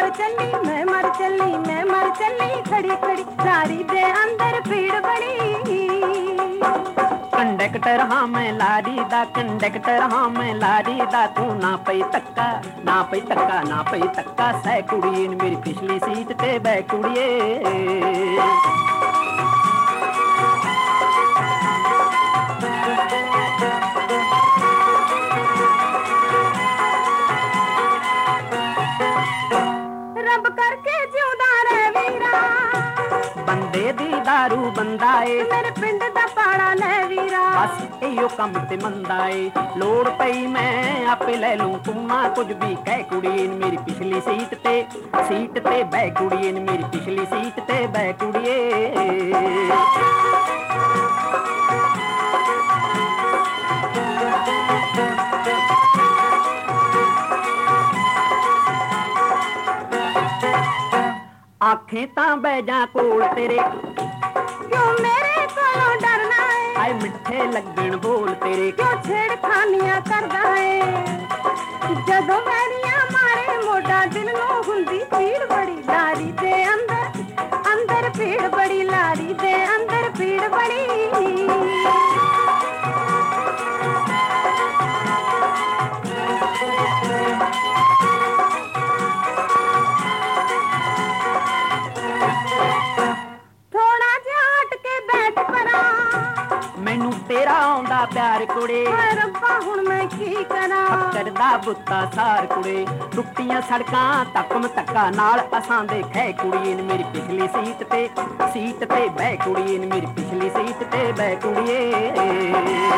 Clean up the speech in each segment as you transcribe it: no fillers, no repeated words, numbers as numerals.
मैं मर चली खड़ी खड़ी लारी दे अंदर भीड़ बड़ी कंडक्टर हाँ मैं लारी दा कंडक्टर हाँ मैं लारी दा तू ना पई तक्का ना पई तक्का ना पई तक्का सै कुड़ी मेरी पिछली सीट ते बै कुड़िए रब करके जिउदा रह वीरा बंदे दी दारू बंदा ए मेरे पिंड दा पाड़ा ले वीरा बस इहो कम ते मंदा ए लोड़ पई मैं आपे ले लूं तू ना कुछ भी कह कुड़ी मेरी पिछली सीट ते बै कुड़ी मेरी पिछली सीट ते बै कुड़िए आखें तां बह जा कोल तेरे क्यों मेरे कोलों डरना है आए मिठे लगन बोल तेरे क्यों छेड़खानियां करदा है जदों मैरियां मारे मोटा दिल नूं हुंदी पीड़ बड़ी लारी दे अंदर भीड़ बड़ी लारी दे अंदर भीड़ बड़ी मैनू तेरा आउंदा प्यार कुड़े रब्बा हुण मैं की करा करदा बुत्ता सार कुड़े टुट्टियां सड़कां तकम तक्का नाल असां दे खै कुड़िए मेरी पिछली सीट ते बै कुड़िए मेरी पिछली सीट ते बै कुड़िए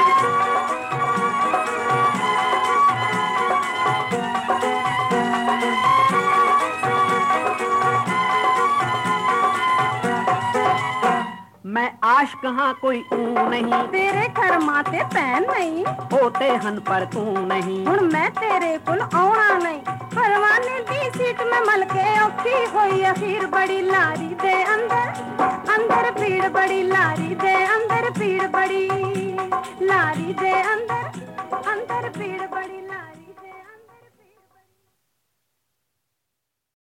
मैं आशिक हाँ कोई ऊ नहीं तेरे घर माते भैन नहीं होते हन पर तू नहीं हुण मैं तेरे कोल आउणा नहीं परवाने दी सीट में मल के औखी होई अखीर बड़ी लारी दे अंदर भीड़ बड़ी लारी दे अंदर भीड़ बड़ी लारी दे अंदर भीड़ बड़ी